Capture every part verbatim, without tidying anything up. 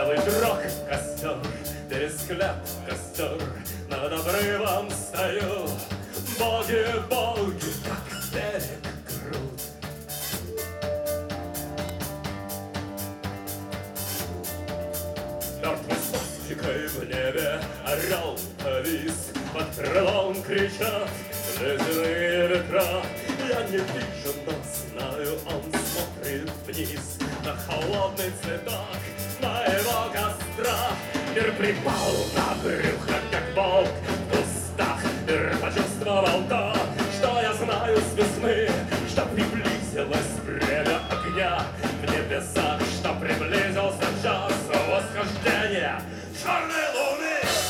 Белый дрог костер, пересклеп костер, над обрывом стою. Боги, боги, как берег крут. Мертвой свастикой в небе орел повис, под крылом кричат ледяные ветра. Я не вижу, но знаю, он смотрит вниз на холодный цветок моего костра. Мир припал на брюхо, как волк в кустах. Мир почувствовал то, что я знаю с весны, что приблизилось время огня в небесах, что приблизился час восхождения черной луны.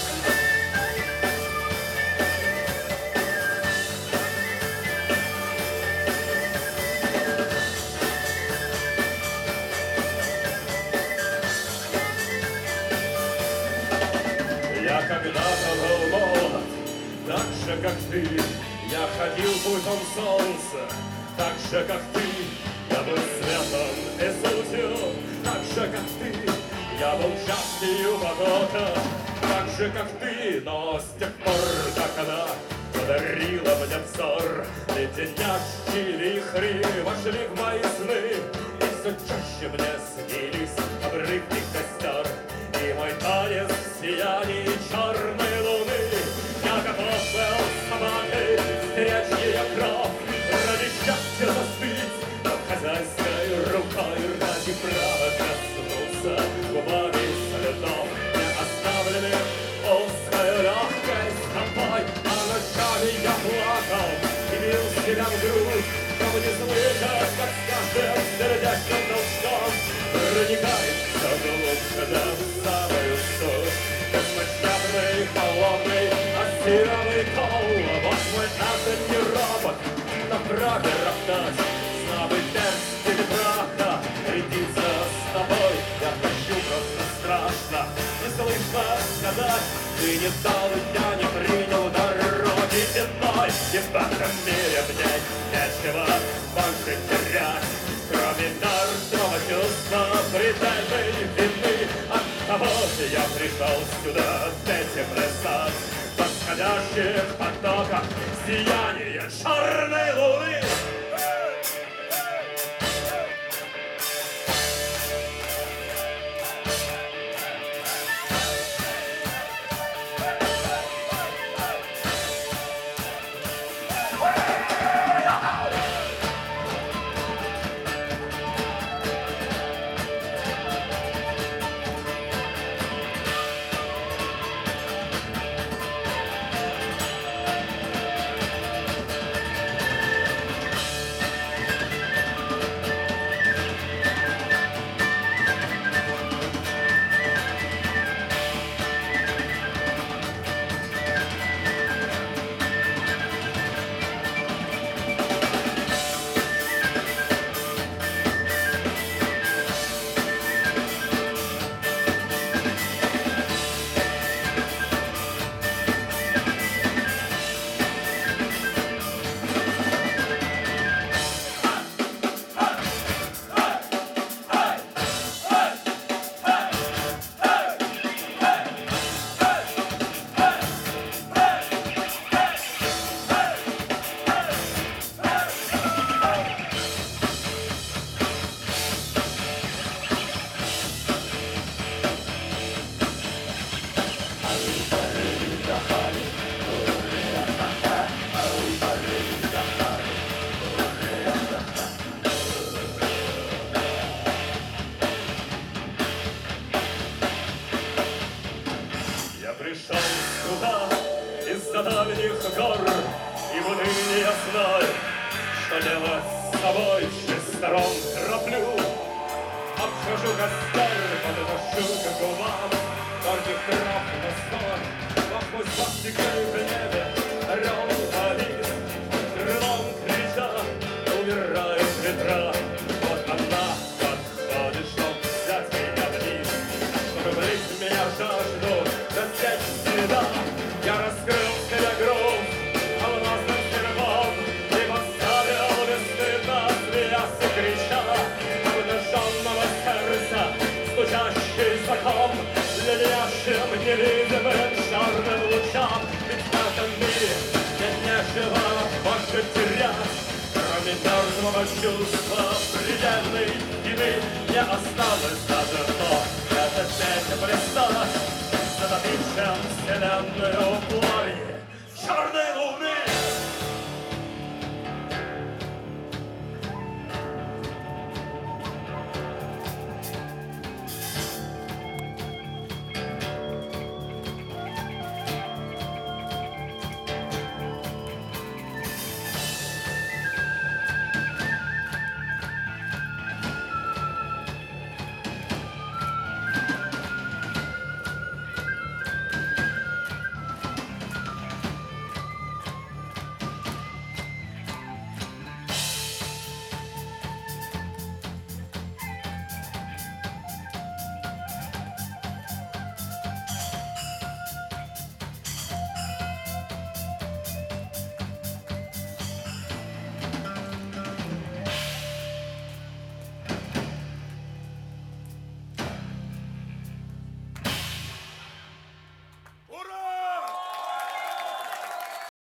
Я когда-то был молод, так же, как ты. Я ходил путем солнца, так же, как ты. Я был светом и сутью, так же, как ты. Я был частью потока, так же, как ты. Но с тех пор, как она подарила мне взор, леденящие вихри вошли в мои сны. И все чаще мне снились обрывки костер и мой танец в сиянии черной луны. Я готов был с собакой стеречь ее кровь, ради счастья застыть, но хозяйской рукой ради права коснуться губами следов, не оставленных узкой легкой стопой. А ночами я плакал и бил себя в грудь, чтобы не слышать, как с каждым сердечным толчком проникает все глубже, да в самую суть. Беспощадный, холодный, осиновый кол. Вот мой атомный робот на праве роптать, слабый перст или праха рядится с тобой. Я хочу просто страшно, не слышно сказать: ты не дал, я не принял дороги иной. И в этом мире мне нечего больше терять, кроме мертвого чувства предельной вины. Оттого я пришел сюда петь и плясать в восходящих потоках сияния черной луны. Пришел сюда из-за дальних гор, и вот ныне я знаю, что делать с собой. С сторон тороплю, обхожу костер, подношу к губам горьких трав настой. Сквозь пластикой в небе орел повис, крылом крича умирают ветра. Вот она подходит, чтоб взять меня вниз, чтобы влить меня в жажду. Я раскрыл себе грудь алмазным серпом и поставил бесстыдно свиясь и крича обнаженного сердца, стучащий закон. ангелы завершарным лучам, ведь в этом мире нет нечего больше терять, кроме мертвого чувства предельной, и мы не осталось.